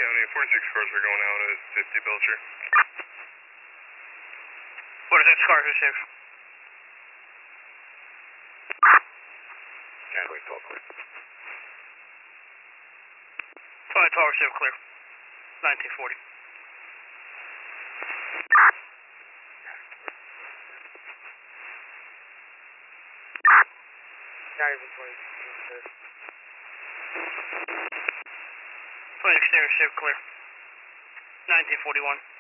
County, 46 cars are going out at 50 Belcher. 46 cars received. County 12 clear. 2012 received clear. 1940. County 2016, sir. 2016 received clear. 1941.